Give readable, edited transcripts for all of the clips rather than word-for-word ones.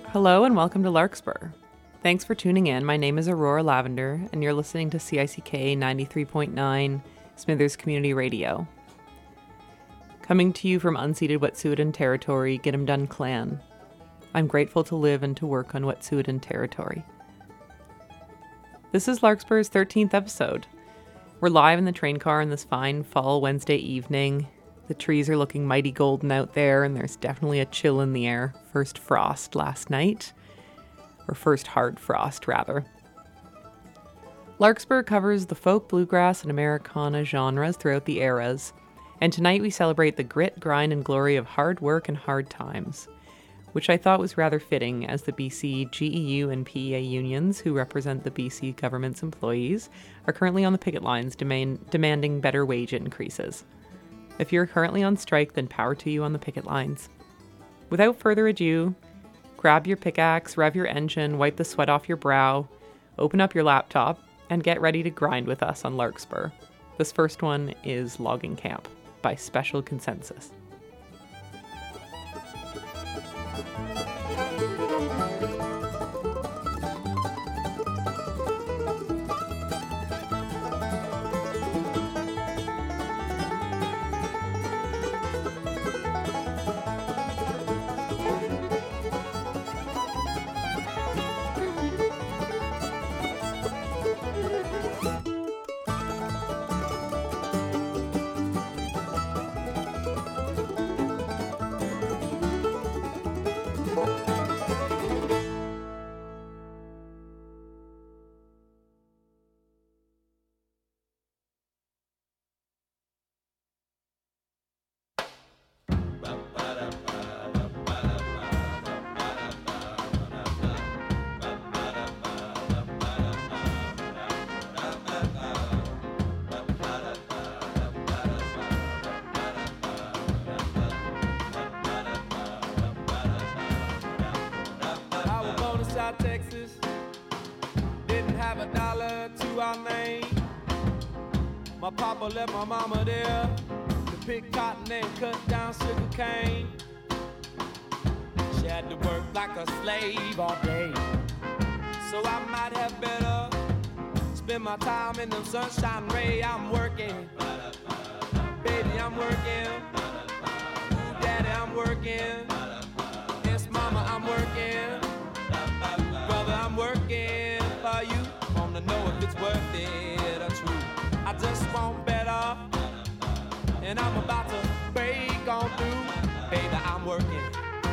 Hello and welcome to Larkspur. Thanks for tuning in. My name is Aurora Lavender, and you're listening to CICK 93.9 Smithers Community Radio. Coming to you from unceded Wet'suwet'en territory, Get 'em Done Clan. I'm grateful to live and to work on Wet'suwet'en territory. This is Larkspur's 13th episode. We're live in the train car on this fine fall Wednesday evening. The trees are looking mighty golden out there, and there's definitely a chill in the air. First frost last night. Or first hard frost, rather. Larkspur covers the folk, bluegrass, and Americana genres throughout the eras. And tonight we celebrate the grit, grind, and glory of hard work and hard times. Which I thought was rather fitting, as the BC GEU and PEA unions, who represent the BC government's employees, are currently on the picket lines demanding better wage increases. If you're currently on strike, then power to you on the picket lines. Without further ado, grab your pickaxe, rev your engine, wipe the sweat off your brow, open up your laptop, and get ready to grind with us on Larkspur. This first one is Logging Camp by Special Consensus. Texas, didn't have a dollar to our name. My papa left my mama there to pick cotton and cut down sugar cane. She had to work like a slave all day, so I might have better spend my time in the sunshine ray. I'm working, baby, I'm working. Ooh, daddy, I'm working. Yes, mama, I'm working. Brother, I'm working for you. Wanna know if it's worth it or true. I just want better, and I'm about to break on through. Baby, I'm working.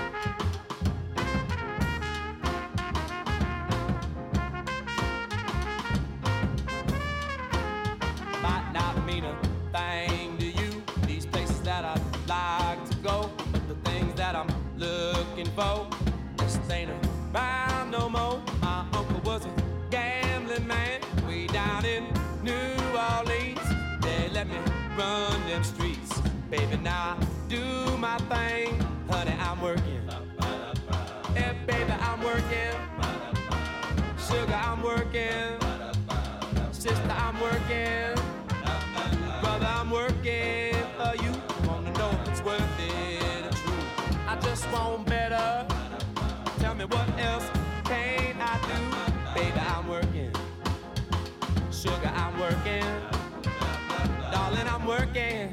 Might not mean a thing to you, these places that I'd like to go, but the things that I'm looking for just ain't around no more. My uncle was a gambling man way down in New Orleans. They let me run them streets. Baby, now I do my thing. Honey, I'm working. Yeah, baby, I'm working. Sugar, I'm working. Sister, I'm working. Brother, I'm working for you. Wanna know if it's worth it or true. I just want better. Tell me what else can I do? Baby, I'm working. Sugar, I'm working. Darling, I'm working.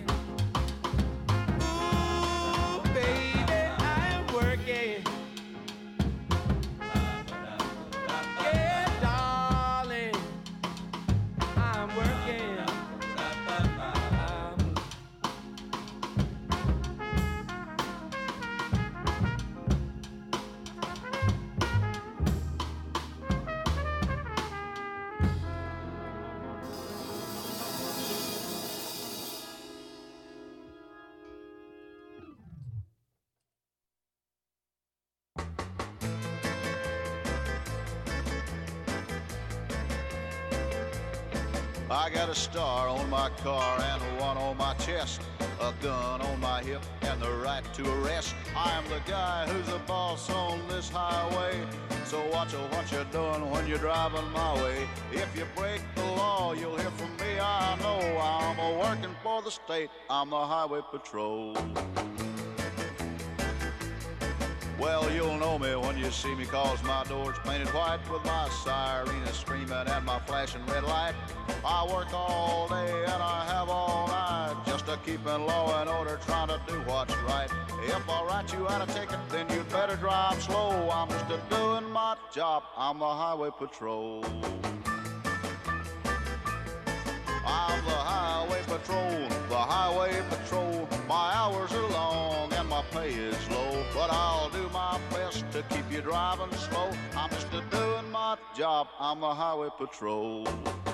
Ooh, baby, I'm working. Yeah, darling, I'm working. I got a star on my car and one on my chest, a gun on my hip and the right to arrest. I am the guy who's the boss on this highway, so watch what you're doing when you're driving my way. If you break the law, you'll hear from me. I know I'm a working for the state. I'm the highway patrol. Well, you'll know me when you see me, cause my door's painted white with my siren screaming and my flashing red light. I work all day and I have all night just to keep in law and order, trying to do what's right. If I write you out a ticket, then you'd better drive slow. I'm just doing my job, I'm the highway patrol. I'm the highway patrol, the highway patrol. My hours are long and my pay is low, but I'll do my best to keep you driving slow. I'm just doing my job, I'm the highway patrol.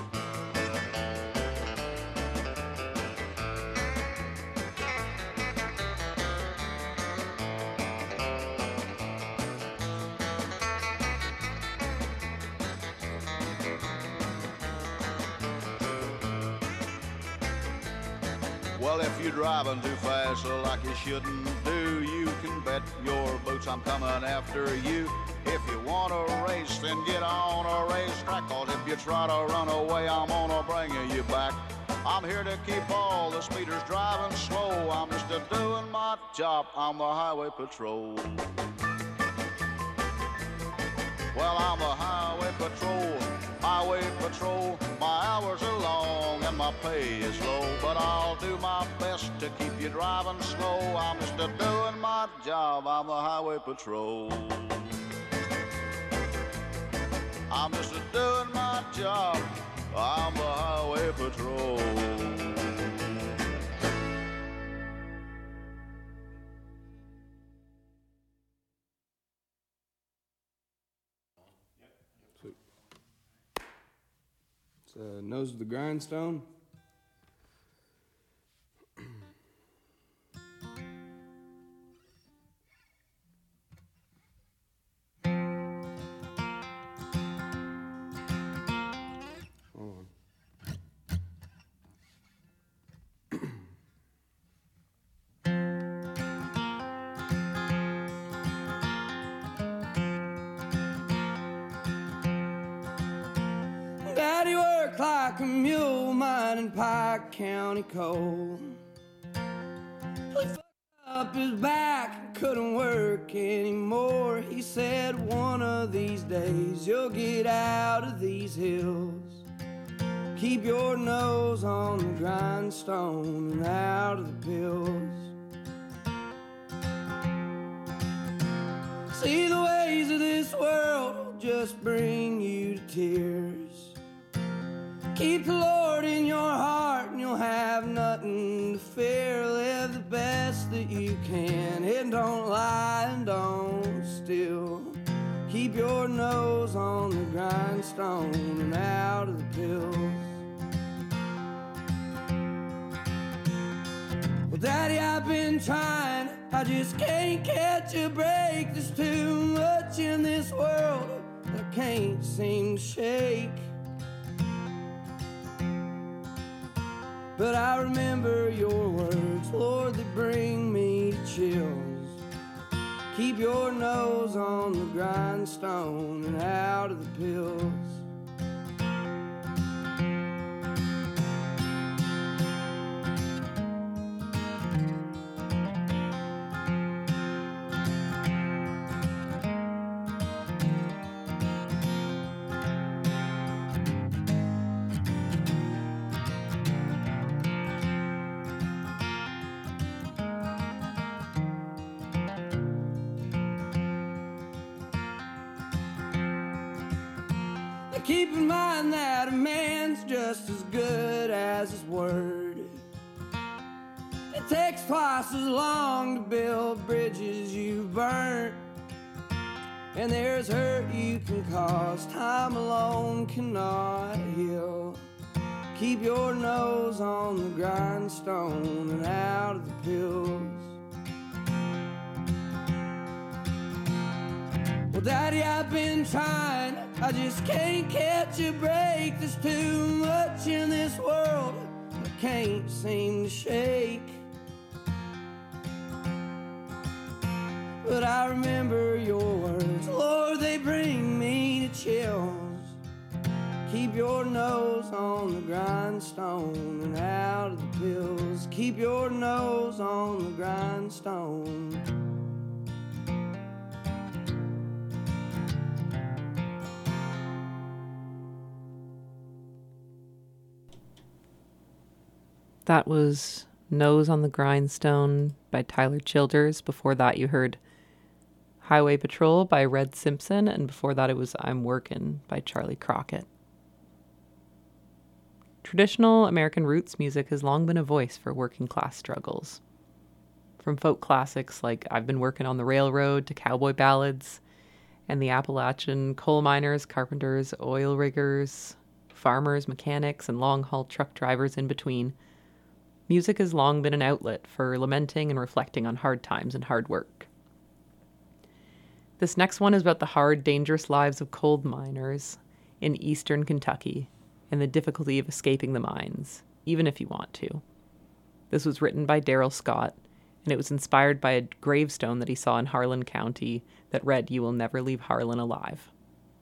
Well, if you're driving too fast like you shouldn't do, you can bet your boots I'm coming after you. If you want to race, then get on a racetrack, cause if you try to run away, I'm gonna bring you back. I'm here to keep all the speeders driving slow. I'm just doing my job, I'm the highway patrol. Well, I'm the highway patrol, highway patrol. My hours are long and my pay is low, but I'll do my best to keep you driving slow. I'm just doing my job, I'm the highway patrol. I'm just doing my job, I'm the highway patrol. Nose of the Grindstone. Hold on. Daddy worked like a mule mining Pike County coal. He fucked up his back and couldn't work anymore. He said, one of these days you'll get out of these hills. Keep your nose on the grindstone and out of the pills. See, the ways of this world will just bring you to tears. Keep the Lord in your heart and you'll have nothing to fear. Live the best that you can and don't lie and don't steal. Keep your nose on the grindstone and out of the pills. Well, Daddy, I've been trying, I just can't catch a break. There's too much in this world that I can't seem to shake. But I remember your words, Lord, they bring me to chills. Keep your nose on the grindstone and out of the pills. Keep in mind that a man's just as good as his word. It takes twice as long to build bridges you've burnt. And there's hurt you can cause, time alone cannot heal. Keep your nose on the grindstone and out of the pills. Well, Daddy, I've been trying, I just can't catch a break. There's too much in this world I can't seem to shake. But I remember your words, Lord, they bring me to chills. Keep your nose on the grindstone and out of the pills. Keep your nose on the grindstone That was Nose on the Grindstone by Tyler Childers. Before that, you heard Highway Patrol by Red Simpson, and before that it was I'm Workin' by Charlie Crockett. Traditional American roots music has long been a voice for working class struggles. From folk classics like I've Been Working on the Railroad to cowboy ballads and the Appalachian coal miners, carpenters, oil riggers, farmers, mechanics, and long-haul truck drivers in between, music has long been an outlet for lamenting and reflecting on hard times and hard work. This next one is about the hard, dangerous lives of coal miners in eastern Kentucky and the difficulty of escaping the mines, even if you want to. This was written by Daryl Scott, and it was inspired by a gravestone that he saw in Harlan County that read, "You will never leave Harlan alive."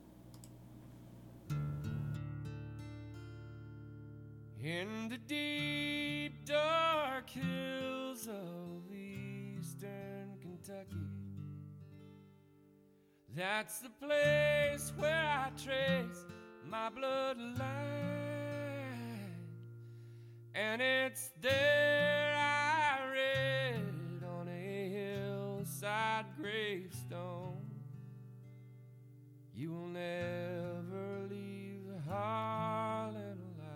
In the deep, dark hills of eastern Kentucky, that's the place where I trace my bloodline, and it's there I read on a hillside gravestone, you will never leave Harlan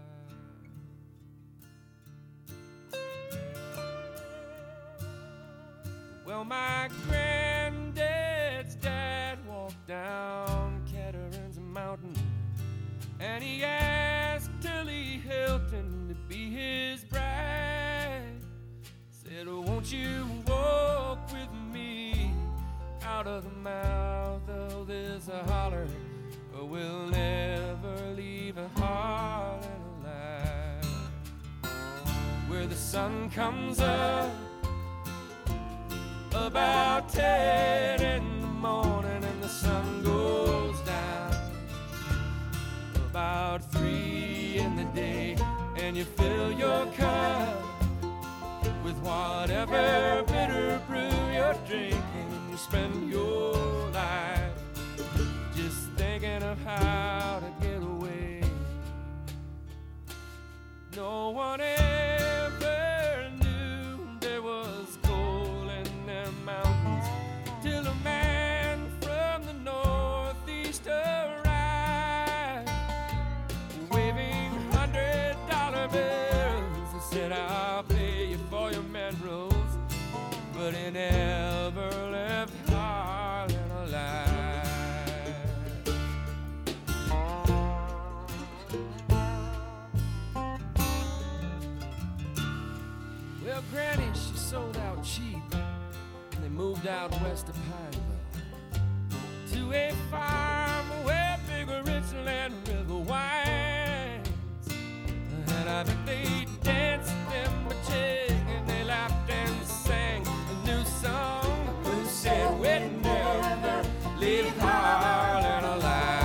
alive. Well, my granddad's dad walked down Catarines Mountain, and he asked Tilly Hilton to be his bride. Said, won't you walk with me out of the mouth of this holler, or we'll never leave a Harlan alive. Where the sun comes up about 10 in the morning and the sun goes down about 3 in the day, and you fill your cup with whatever bitter brew you're drinking, and you spend your life just thinking of how to get away. No one ever knew there was gold in them mountains till a man from the northeast arrived, waving $100 bills. He said, I'll pay you for your minerals, but he never left Harlan alive. Well, Granny, she sold out cheap, and they moved out west of Pineville to a farm where bigger Richland River winds. And I bet they danced them a jig, and they laughed and sang a new song. Who said we'd never leave Harlan alive?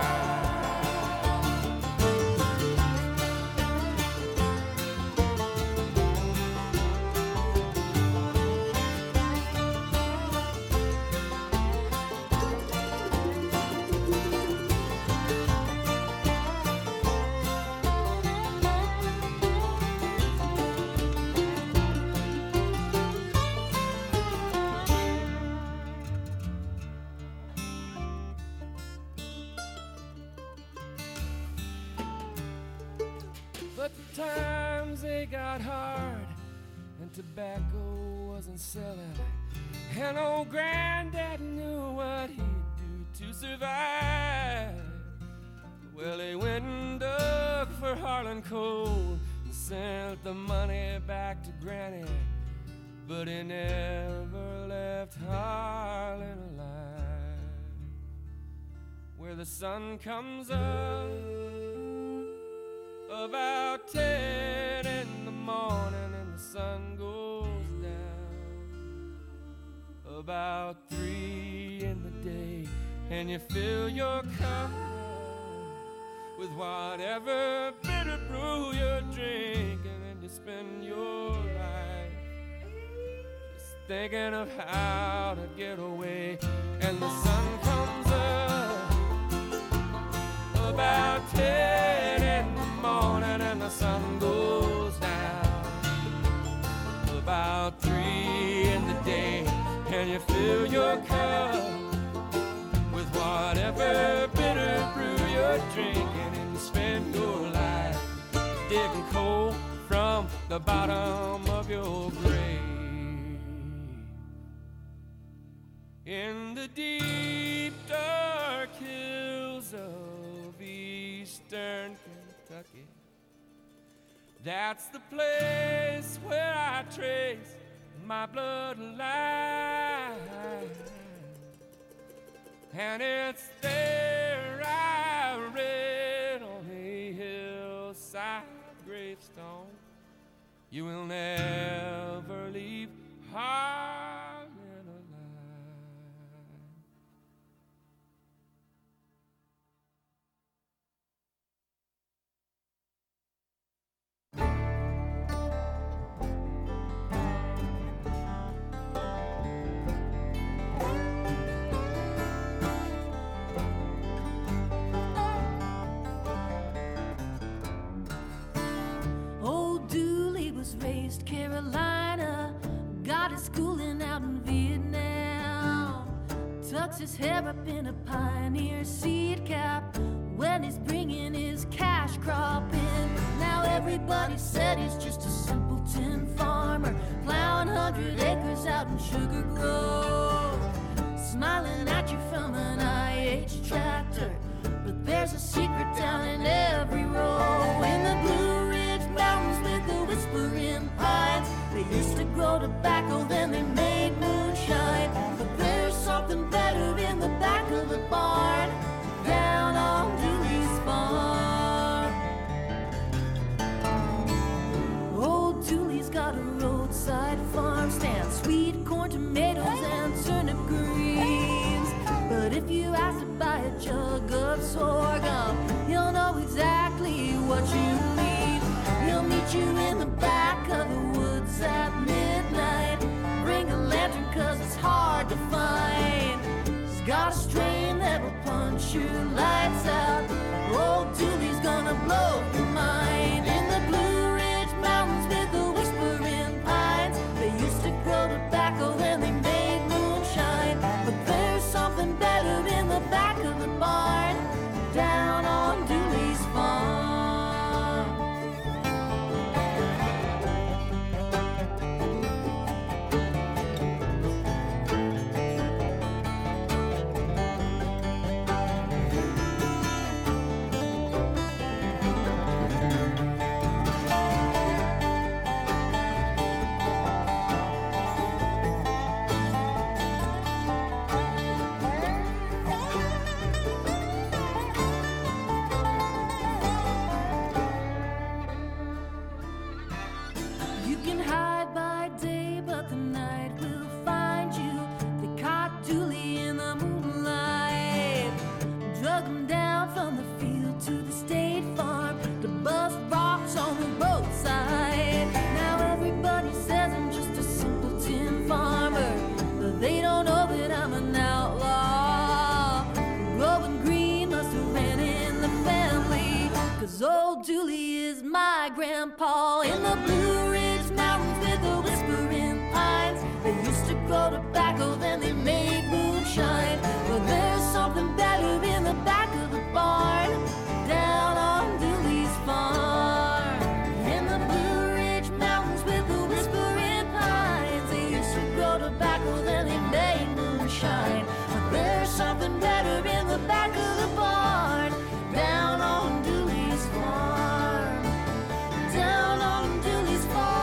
But the times they got hard, and tobacco wasn't selling, and old Granddad knew what he'd do to survive. Well, he went and dug for Harlan coal and sent the money back to Granny, but he never left Harlan alive. Where the sun comes up about 10 in the morning and the sun goes down about 3 in the day, and you fill your cup with whatever bitter brew you're drinking, and you spend your life just thinking of how to get away. And the sun comes up about 10 in the morning and the sun goes down about 3 in the day, and you fill your cup with whatever bitter brew you're drinking, and you spend your life digging coal from the bottom of your grave. In the deep dark hills of eastern Kentucky, that's the place where I trace my bloodline. And it's there I read on a hillside gravestone, you will never leave Harlan alive. Old Dooley was raised Carolina, got his schooling out in Vietnam. Tucks his hair up in a pioneer seed cap when he's bringing his cash crop in. Now everybody said he's just a simpleton farmer, plowing 100 acres out in Sugar Grove, smiling at you from an IH tractor. But there's a secret down in every row. In the Blue Ridge Mountains with the whispering pines, they used to grow tobacco, then they made moonshine. But there's something better in the back of the barn, down on Dooley's farm. Old Dooley's got a roadside farm stand, sweet corn, tomatoes, and turnip greens. But if you ask to buy a jug of sorghum, he'll know exactly what you need. He'll meet you in the back of the woods at midnight. Bring a lantern 'cause it's hard to find. He's got a strain that will punch your lights out. Old Dooley's gonna blow your mind. In the Blue Ridge Mountains with the whispering pines, they used to grow tobacco, then they made moonshine. But there's something better in the back of the barn, down on Dooley's farm. You can hide by day, but the night will find you. They caught Dooley in the moonlight, drug him down from the field to the state farm to bust rocks on the roadside. Now everybody says I'm just a simpleton farmer, but they don't know that I'm an outlaw. Growing green must have ran in the family, 'cause old Dooley is my grandpa. In the Blue Ridge Mountains with the whispering pines, they used to grow tobacco, then they made moonshine. But there's something better in the back of the barn, down on Dooley's farm. In the Blue Ridge Mountains with the whispering pines, they used to grow tobacco, then they made moonshine. But there's something better in the back of the barn, down on Dooley's farm, down on Dooley's farm.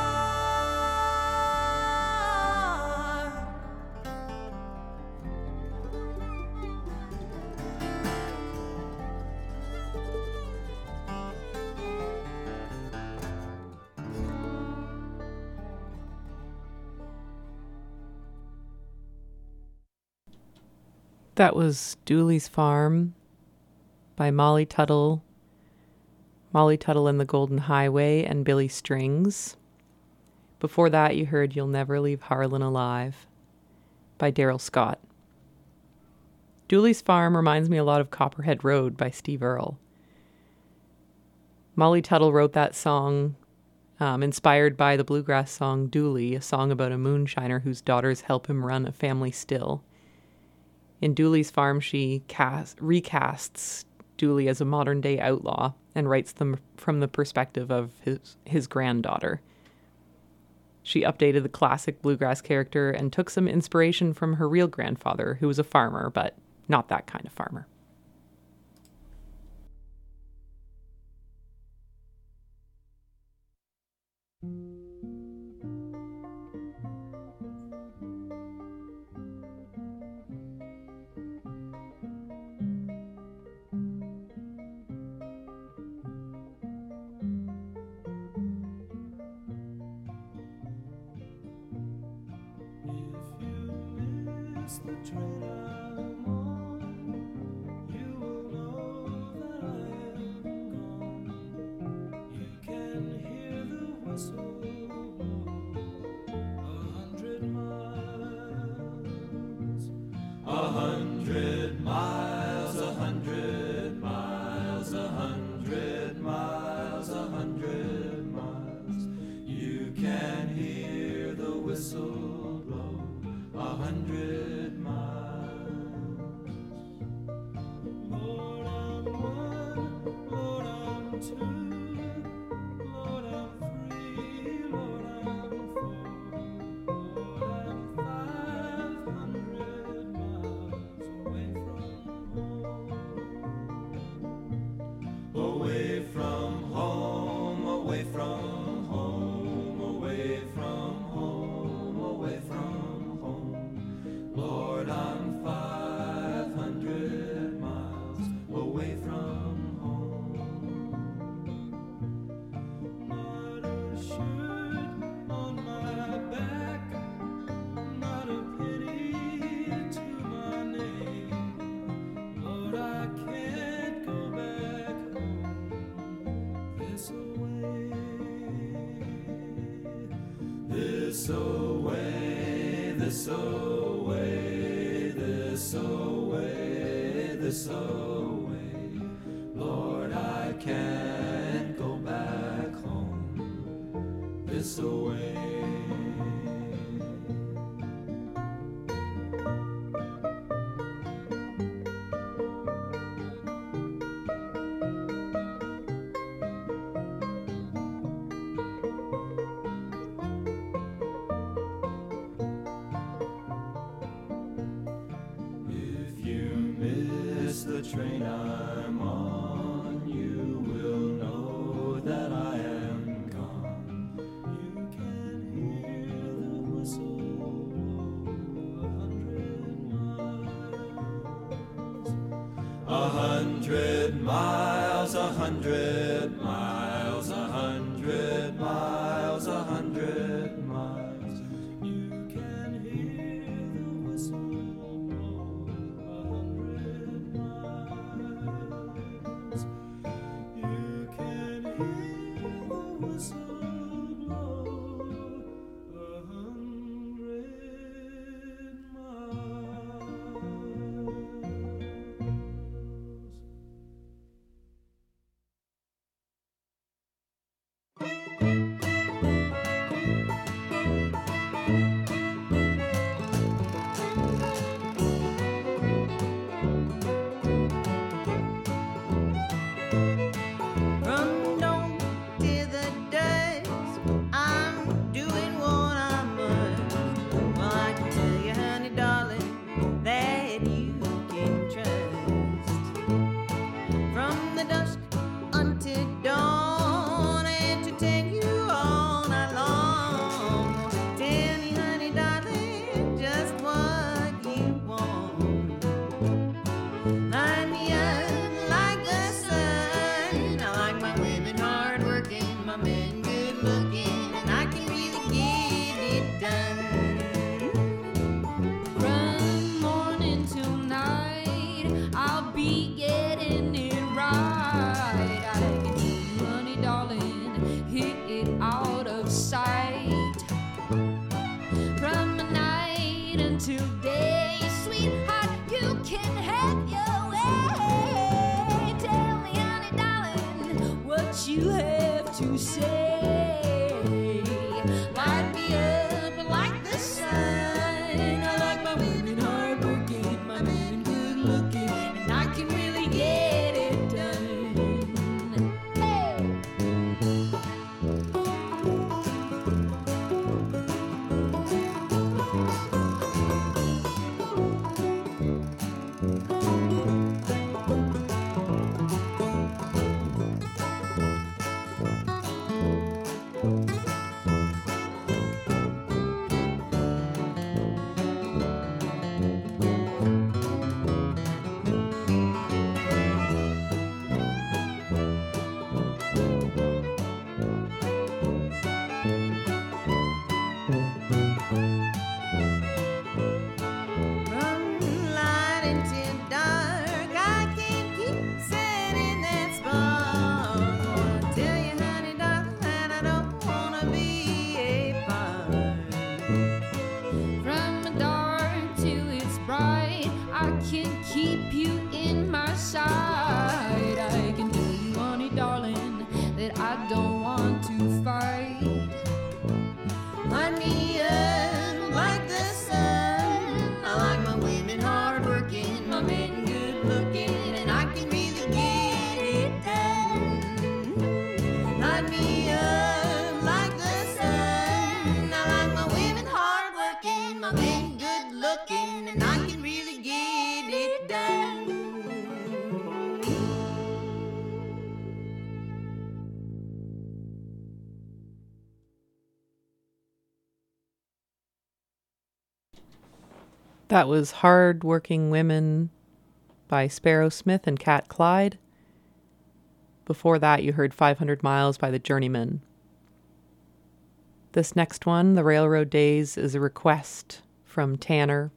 That was Dooley's Farm by Molly Tuttle and the Golden Highway, and Billy Strings. Before that, you heard You'll Never Leave Harlan Alive by Daryl Scott. Dooley's Farm reminds me a lot of Copperhead Road by Steve Earle. Molly Tuttle wrote that song inspired by the bluegrass song Dooley, a song about a moonshiner whose daughters help him run a family still. In Dooley's Farm, she recasts Dooley as a modern-day outlaw and writes them from the perspective of his granddaughter. She updated the classic bluegrass character and took some inspiration from her real grandfather, who was a farmer, but not that kind of farmer. The train I'm on, you will know that I am gone. You can hear the whistle blow 100 miles. 100 miles, 100 miles, 100 miles, 100 miles. You can hear the whistle blow 100. Away from home, away from home, away from home, away from home. Lord, I'm 500 miles away from home. Not a shirt on my back, not a penny to my name. Lord, I can't go back home this away, this away, this away, this away, this away. Lord, I can't go back home this away. The train I'm on, you will know that I am gone. You can hear the whistle blow 100 miles. 100 miles, 100 miles, 100 miles. You can hear the whistle blow 100 miles. You can hear the whistle blow 100 From dawn till the dusk, I'm doing what I must. Well, I can tell you, honey, darling, that you can trust. From the dusk until dawn, entertain you all night long. Tell me, honey, darling, just what you want. Line me up like the sun. I like my women hard working, my men good looking, and I can really get it done. From morning till night, I'll be getting it right. I can keep money, darling, hit it out of sight. From night until day, sweetheart, you can have your way. Tell me, honey, darling, what you have to say. looking, and I can really get it done. That was Hard Working Women by Sparrow Smith and Cat Clyde. Before that, you heard 500 Miles by the Journeymen. This next one, The Railroad Days, is a request from Tanner.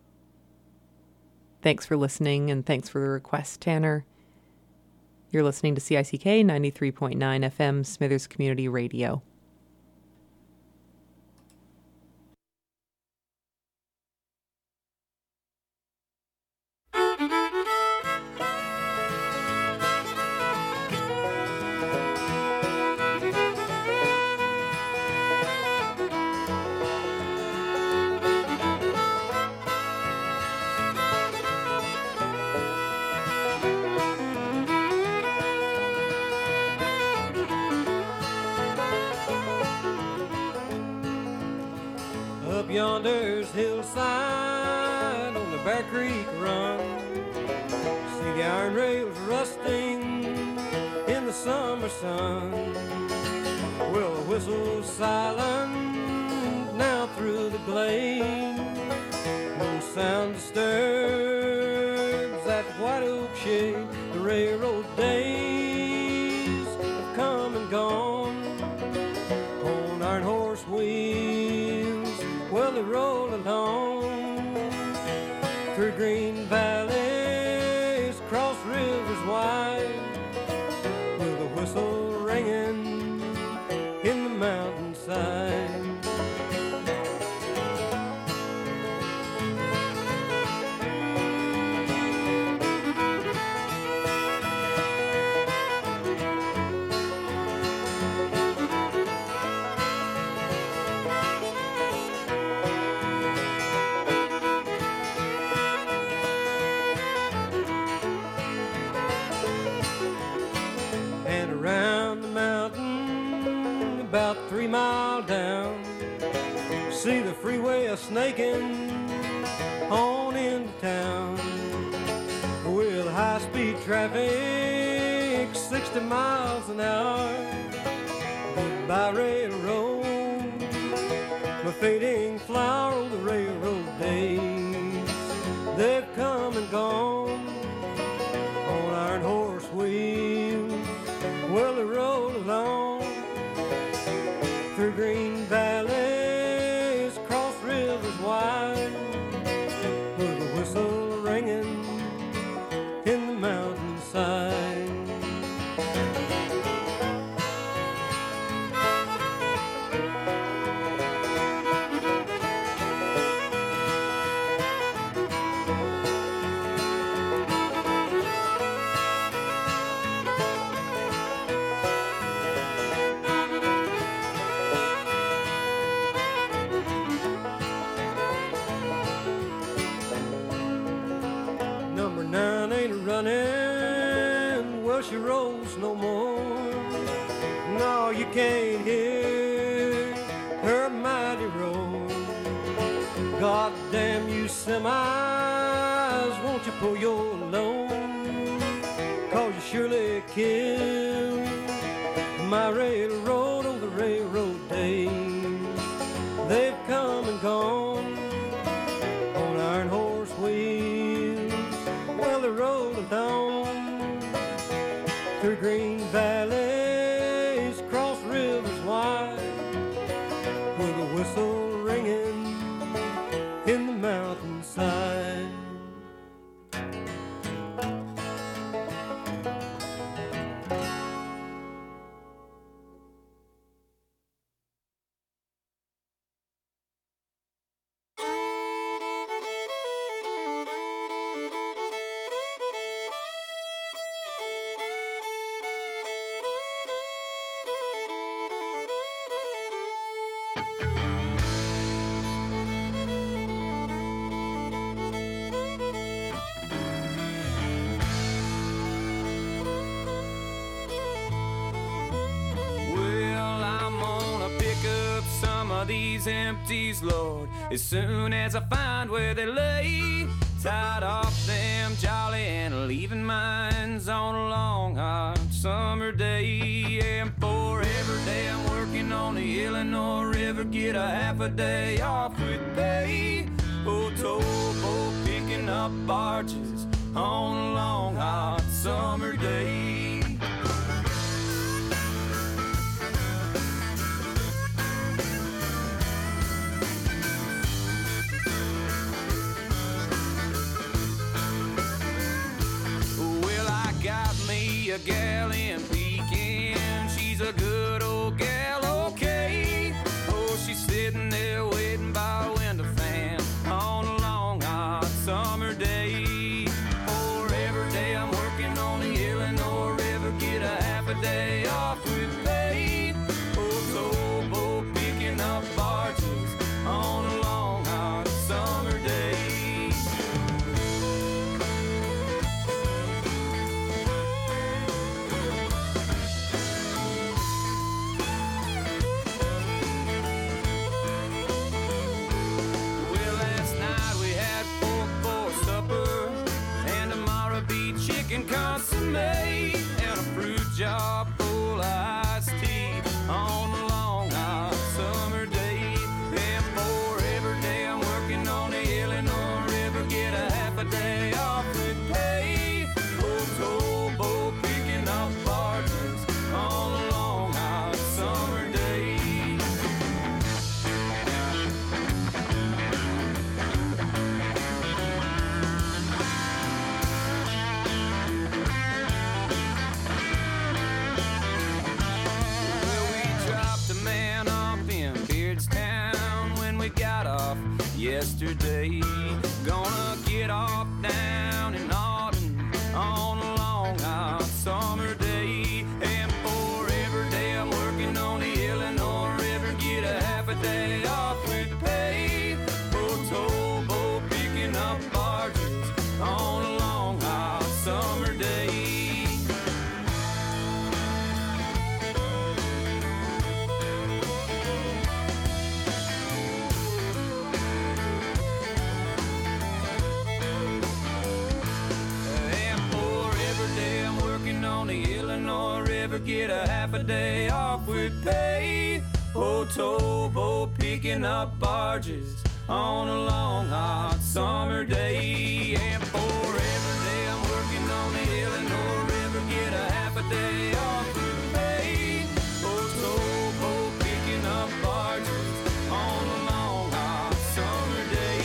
Thanks for listening, and thanks for the request, Tanner. You're listening to CICK 93.9 FM, Smithers Community Radio. Up yonder's hillside on the Bear Creek run, see the iron rails rusting in the summer sun. Well, the whistle's silent now through the glade, no sound disturbs that white oak shade. The railroad days have come and gone on iron horse wheels. Well, they roll along through green valleys, cross rivers wide, with a whistle ringing in the mountainside. About 3 miles down, see the freeway a-snaking on into town, with high-speed traffic 60 miles an hour. Goodbye railroad, my fading flower of the railroad days. They've come and gone on iron horse wheels. Well, they roll along through green valleys, cross rivers wide, with a whistle ringing in the mountainside. Running, well, she rolls no more. No, you can't hear her mighty roar. God damn you semis, won't you pull your load? 'Cause you surely killed my railroad on the railroad days. They've come and gone on iron horse wheels. Well, they roll along through green valleys, cross rivers wide, with a whistle ringing in the mountainside. these empties, Lord, as soon as I find where they lay. Tied off them jolly and leaving mines on a long hot summer day. And for every day I'm working on the Illinois River, get a half a day off with pay. Oh, towboat picking up barges on a long hot summer day. Well, I got me a gal in Pekin. She's a good old gal, okay. Oh, she's sitting there waiting by a window fan on a long hot summer day. For every day I'm working on the Illinois River, get a half a day off with pay. Oh, towboat picking up barges on a long hot summer day. Well, last night we had pork for supper, and tomorrow be chicken consomme, and a fruit jar full of iced tea on a long hot summer day. And for every day I'm working on the Illinois River, get a half a day off with pay. Oh, towboat picking up barges on a long hot summer day. Well, we dropped a man off in Beardstown when we got off yesterday. Gonna get off down in Auden on a long hot summer day. And for every day I'm working on the Illinois River, get a half a day off with pay. Oh, towboat picking up barges on a long hot summer day. And for every day I'm working on the Illinois River, get a half a day off with pay. Oh, towboat picking up barges on a long hot summer day. And for every day I'm working on the Illinois River, get a half a day off with pay. Oh, towboat picking up barges on a long hot summer day.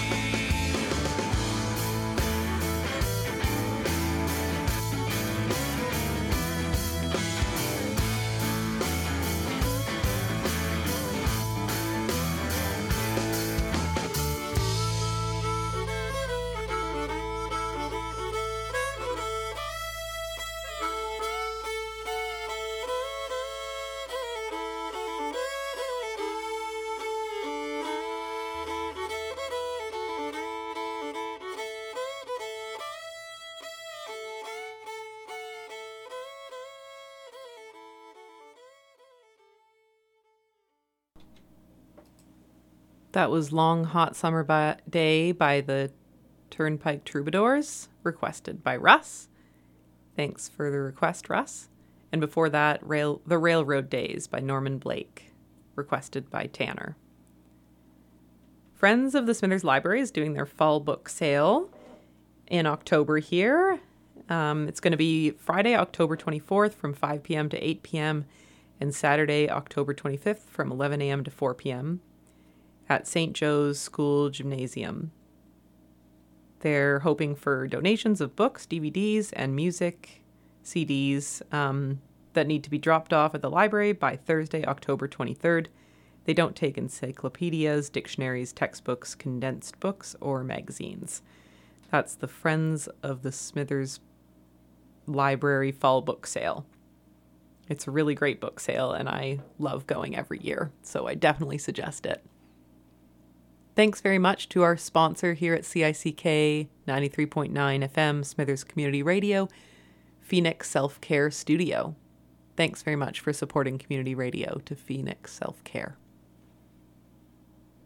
That was Long Hot Summer Day by the Turnpike Troubadours, requested by Russ. Thanks for the request, Russ. And before that, The Railroad Days by Norman Blake, requested by Tanner. Friends of the Smithers Library is doing their fall book sale in October here. It's going to be Friday, October 24th from 5 p.m. to 8 p.m. and Saturday, October 25th from 11 a.m. to 4 p.m. at St. Joe's School Gymnasium. They're hoping for donations of books, DVDs, and music CDs that need to be dropped off at the library by Thursday, October 23rd. They don't take encyclopedias, dictionaries, textbooks, condensed books, or magazines. That's the Friends of the Smithers Library Fall Book Sale. It's a really great book sale, and I love going every year, so I definitely suggest it. Thanks very much to our sponsor here at CICK 93.9 FM Smithers Community Radio, Phoenix Self-Care Studio. Thanks very much for supporting community radio to Phoenix Self-Care.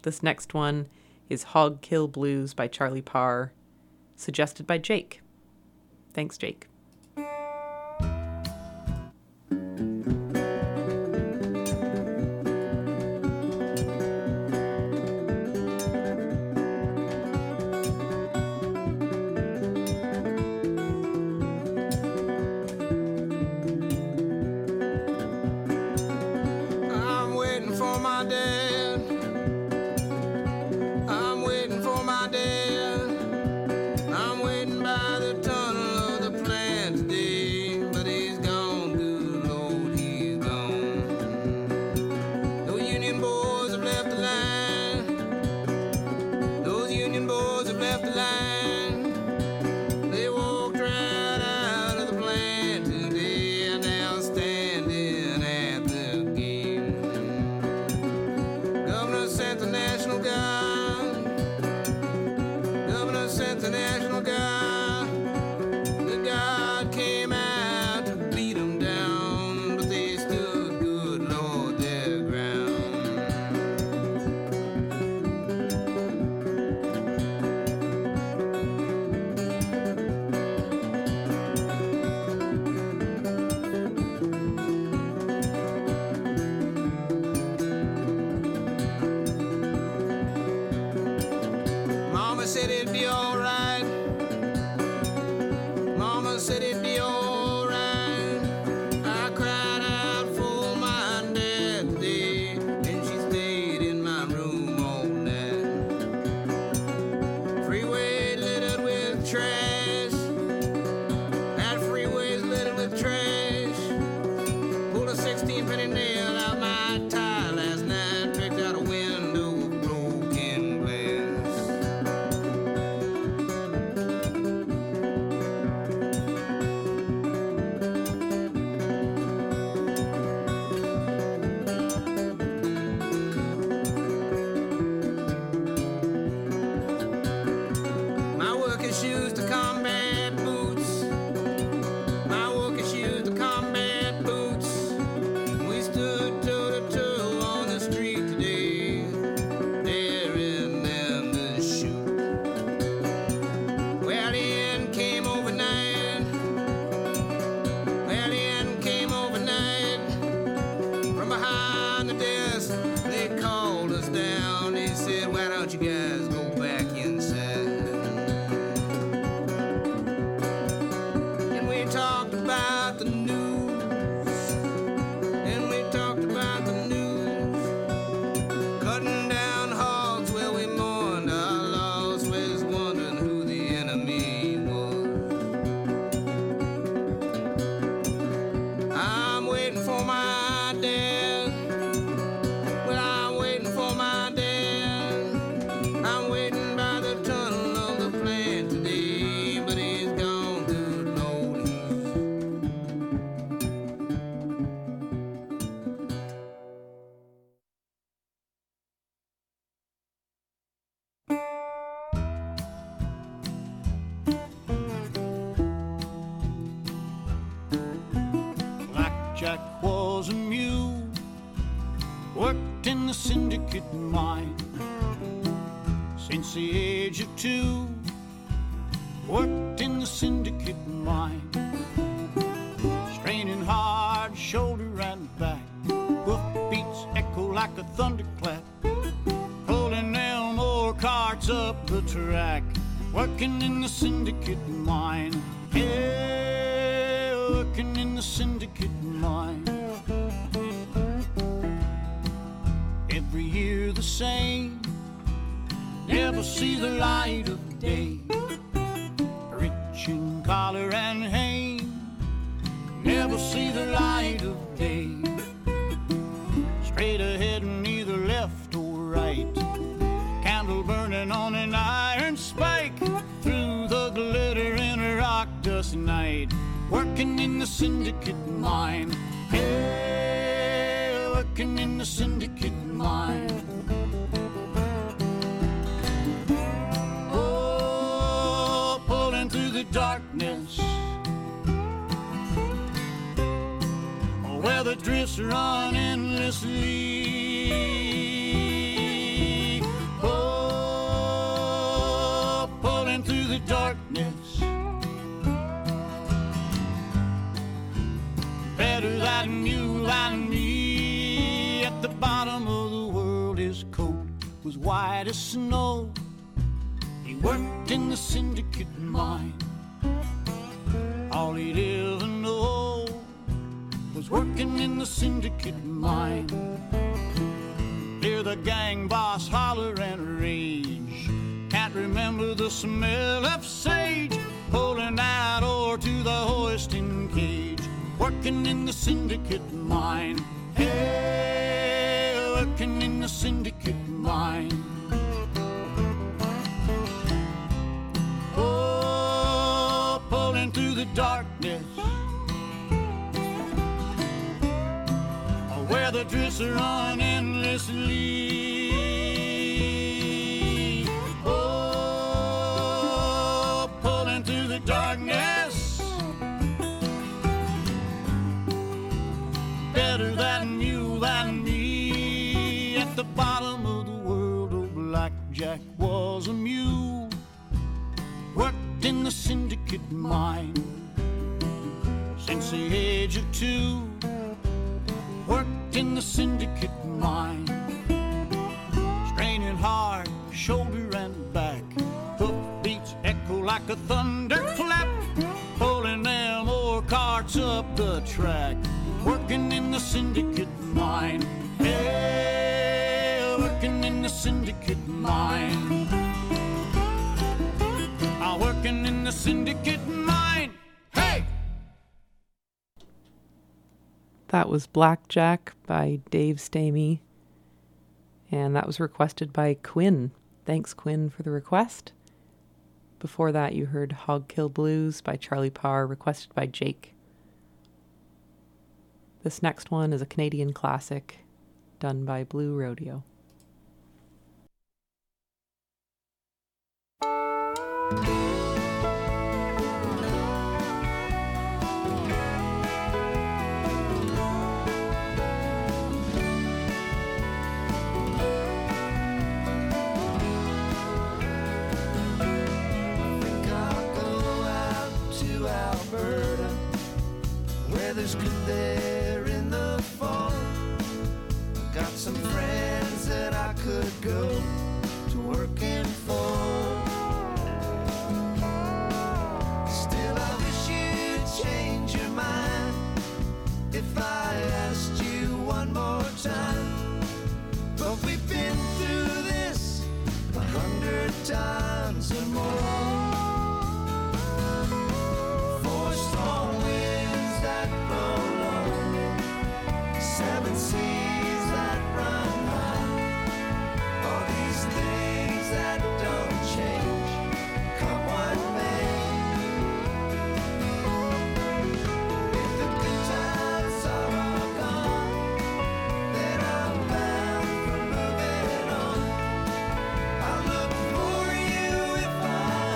This next one is Hog Kill Blues by Charlie Parr, suggested by Jake. Thanks, Jake. I'm waiting for my dad. I'm waiting for my dad. I'm waiting by the tunnel of the plant today. But he's gone, good Lord, he's gone. Those Union boys have left the line. Those Union boys have left the line. They walked right out of the plant today, and now standing at the gate. Governor sent the National Guard. Governor sent the National Guard. The guard came out to beat 'em down, but they stood, good Lord, their ground. Mama said it'd be alright. Mama said it'd be alright. I cried out for my dad today, and she stayed in my room all night. Freeway littered with trash. That freeway's littered with trash. Pulled a 16-penny nail out my tire last night. Picked out a window of broken glass. My working shoes to combat boots. My working shoes to combat boots. We stood toe to toe on the street today, daring them to shoot. Well, the end came overnight. Well, the end came overnight. From behind the desk, they called us down. They said, why don't you guys go back inside? And we talked about the news. And we talked about the news. Cutting down hogs where we mourned our loss. We're just wondering who the enemy was. I'm waiting for my dad. Well, I'm waiting for my dad. I'm waiting by the tunnel of the plant today, but he's gone, good Lord, Blackjack was a mule, worked in the syndicate mine. Since the age of 2, worked in the syndicate mine. Straining hard, shoulder and back. Hoof beats echo like a thunderclap. Pulling Elmore carts up the track. Working in the syndicate mine. Yeah, working in the syndicate mine. Every year the same, never see the light of day. Rich in collar and hain, never see the light of day. Straight ahead and neither left or right. Candle burning on an iron spike through the glitter in a rock dust night. Working in the syndicate mine. Hey, working in the syndicate mine. Oh, pulling through the darkness where the drifts run endlessly. the darkness. Better than you and me. At the bottom of the world, his coat was white as snow. He worked in the syndicate mine. All he'd ever know was working in the syndicate mine. Hear the gang boss holler and rage. Can't remember the smell of sage. Pulling that ore to the hoisting cage. Working in the syndicate mine. Hey, working in the syndicate mine. Oh, pulling through the darkness, where the drifts run endlessly. Oh, pulling through the darkness, better than you than me. At the bottom of the world, old Blackjack was a mule. Worked in the syndicate mine since the age of 2. Worked in the syndicate mine, straining hard, shoulder and back. Hoof beats echo like a thunderclap, pulling them ore carts up the track. Working in the syndicate mine. Hey, working in the syndicate mine. I'm working in the syndicate mine. Hey! That was Blackjack by Dave Stamey, and that was requested by Quinn. Thanks, Quinn, for the request. Before that, you heard Hogkill Blues by Charlie Parr, requested by Jake. This next one is a Canadian classic done by Blue Rodeo. Weather's good there in the fall. Got some friends that I could go to working for. Still, I wish you'd change your mind if I asked you one more time. But we've been through this 100 times or more. Seven seas that run high. All these things that don't change, come what may. If the good times are all gone, then I'm bound for moving on. I'll look for you if I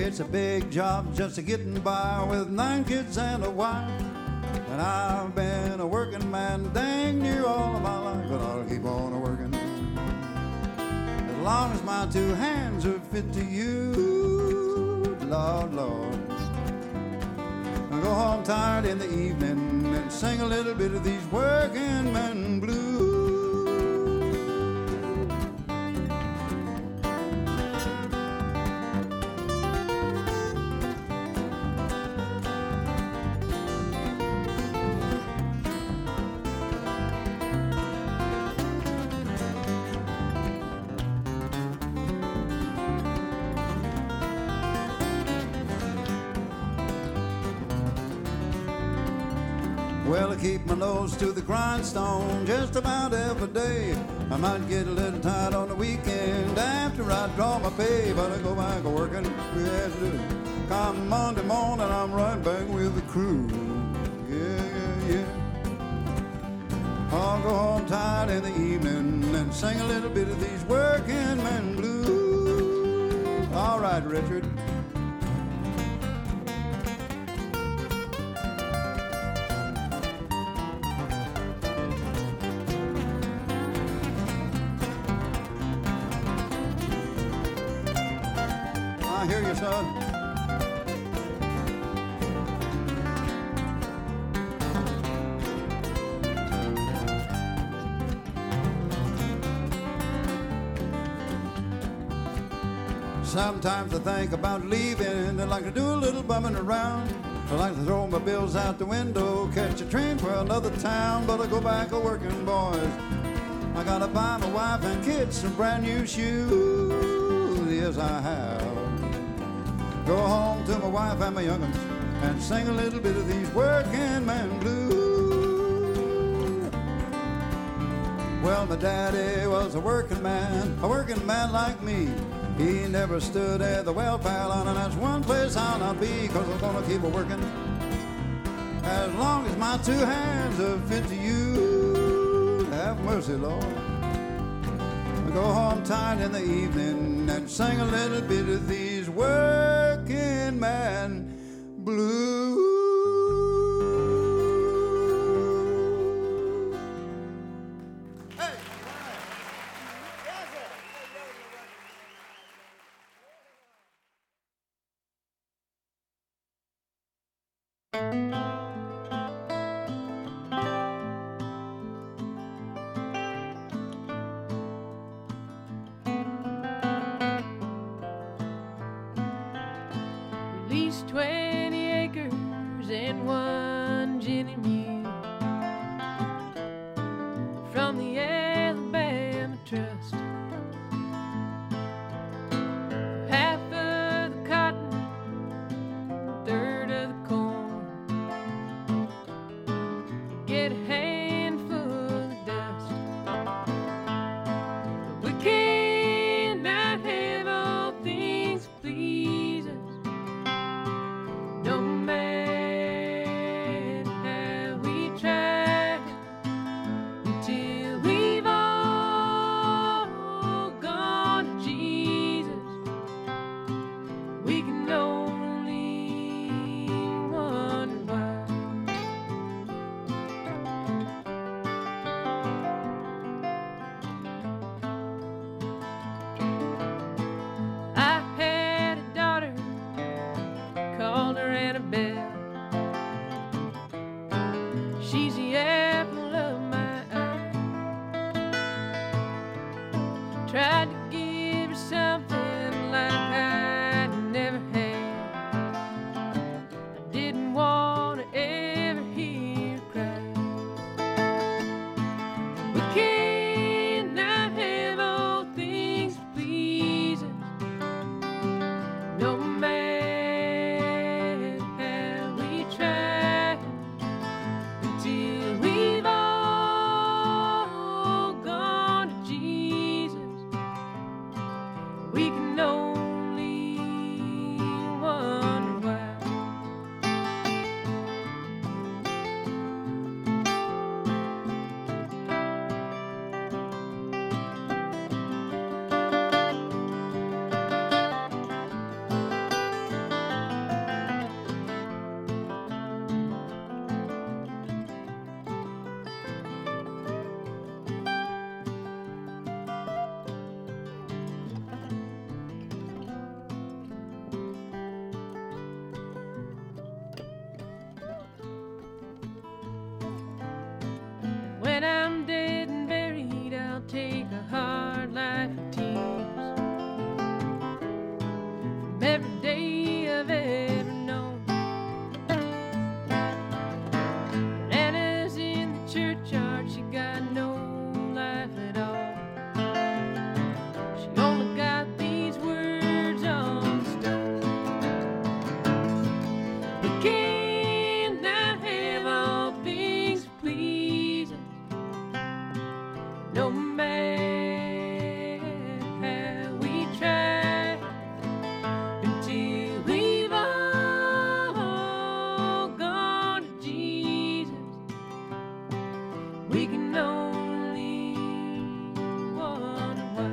It's a big job just to getting by with 9 kids and a wife. And I've been a working man dang near all of my life, but I'll keep on a working as long as my 2 hands are fit to use. Lord, Lord, I go home tired in the evening and sing a little bit of these working men blues. Well, I keep my nose to the grindstone just about every day. I might get a little tired on the weekend after I draw my pay, but I go back to working. Yes, I do. Come Monday morning, I'm right back with the crew. Yeah. I'll go home tired in the evening and sing a little bit of these working men blues. All right, Richard. I hear you, son. Sometimes I think about leaving. I like to do a little bumming around. I like to throw my bills out the window, catch a train for another town, but I go back a working, boys. I gotta buy my wife and kids some brand new shoes. Yes, I have. Go home to my wife and my young'uns and sing a little bit of these working man blues. Well, my daddy was a working man like me. He never stood at the welfare line, and that's one place I'll not be, 'cause I'm gonna keep a working as long as my 2 hands are fit to use. Have mercy, Lord. I go home tired in the evening and sing a little bit of these working man blues. Release 20 acres and 1 ginny mule from the Alabama Trust. Half of the cotton, 1/3 of the corn. Get a handful of dust. But we cannot have all things please us. No matter how we try, until we've all gone to Jesus, we can only wonder why. I had a daughter, called her Annabelle. She's the apple of my eye. Tried to give her something like I never had. I didn't want to ever hear her cry. We cannot have all things to please us. No matter how we try, until we've all gone to Jesus, No matter we try, until we've all gone to Jesus, we can only wonder why.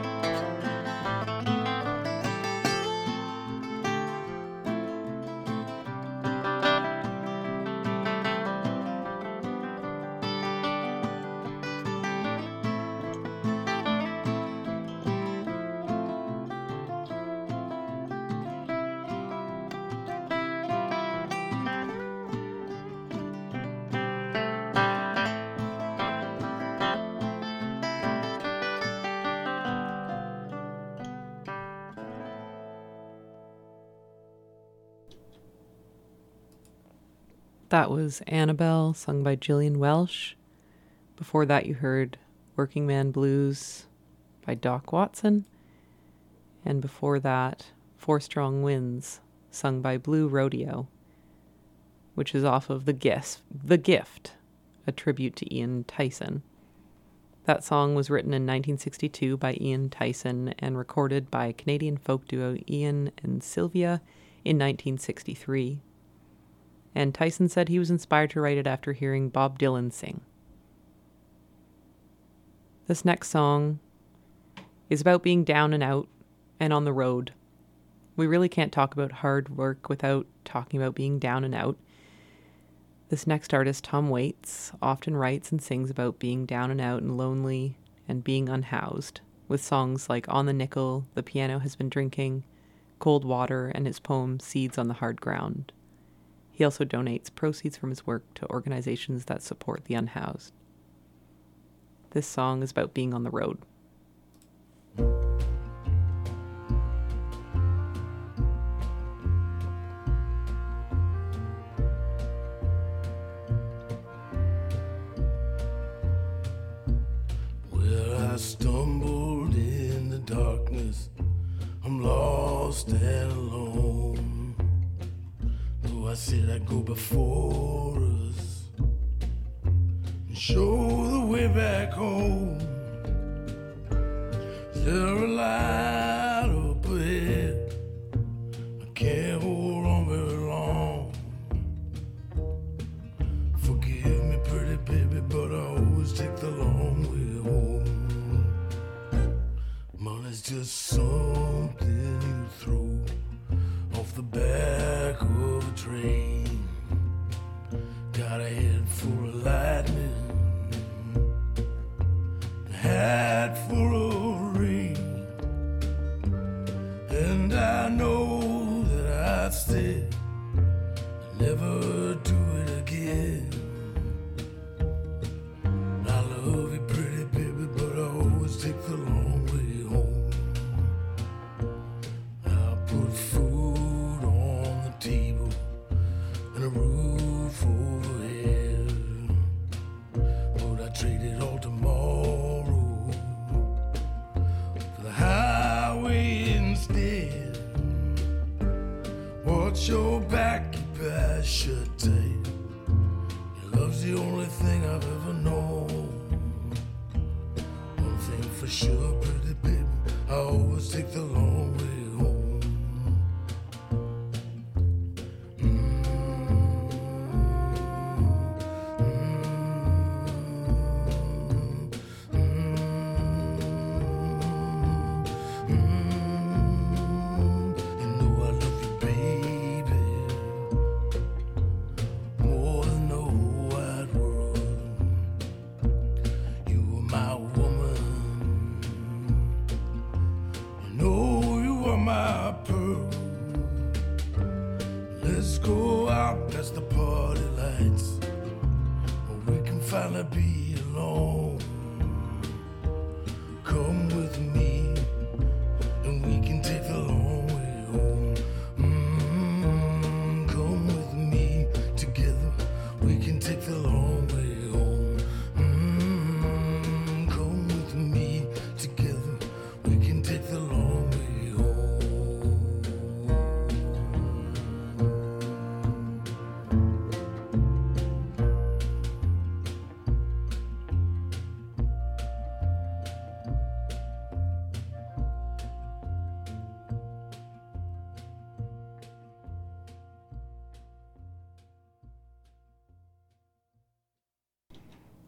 That was Annabelle, sung by Gillian Welsh. Before that, you heard Working Man Blues by Doc Watson. And before that, Four Strong Winds, sung by Blue Rodeo, which is off of The Gift, a tribute to Ian Tyson. That song was written in 1962 by Ian Tyson and recorded by Canadian folk duo Ian and Sylvia in 1963. And Tyson said he was inspired to write it after hearing Bob Dylan sing. This next song is about being down and out and on the road. We really can't talk about hard work without talking about being down and out. This next artist, Tom Waits, often writes and sings about being down and out and lonely and being unhoused, with songs like On the Nickel, The Piano Has Been Drinking, Cold Water, and his poem Seeds on the Hard Ground. He also donates proceeds from his work to organizations that support the unhoused. This song is about being on the road. Well, I stumbled in the darkness. I'm lost and alone. I said I'd go before us and show the way back home. Is there a light up ahead? I can't hold on very long. Forgive me, pretty baby, but I always take the long way home. Money's just something you throw off the back of a train. Got a head full of lightning, a hat full of rain, and I know that I'd stay and never do it again. I love you, pretty baby, but I always take the long way home. I put food on the table and a roof overhead, but I traded all tomorrow for the highway instead. Watch your back, keep your eyes shut tight. Your love's the only thing I've ever known. One thing for sure, pretty baby, I always take the long way home. Let's go out past the party lights, or we can finally be alone. Come with me, and we can take the long way home. Come with me, together we can take the long way home. Come with me, together we can take the long way home.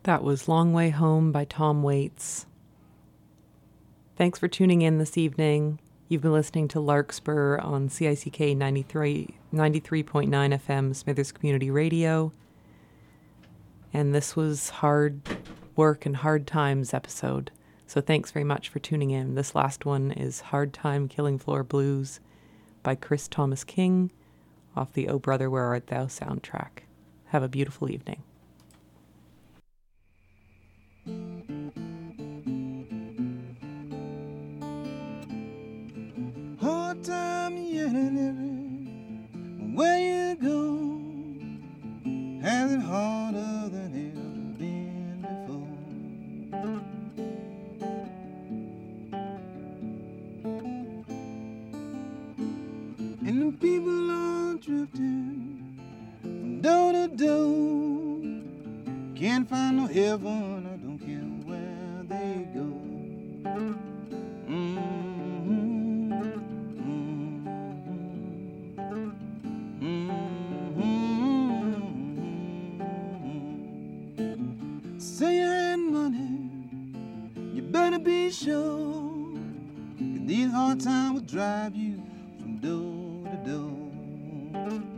That was Long Way Home by Tom Waits. Thanks for tuning in this evening. You've been listening to Larkspur on CICK 93.9 FM Smithers Community Radio. And this was Hard Work and Hard Times episode. So thanks very much for tuning in. This last one is Hard Time Killing Floor Blues by Chris Thomas King off the Oh Brother Where Art Thou soundtrack. Have a beautiful evening. Hard time where you go, has it harder than it's been before. And the people are drifting from door to door, can't find no heaven, I don't care where they go. Say you had money, you better be sure, 'cause these hard times will drive you from door to door.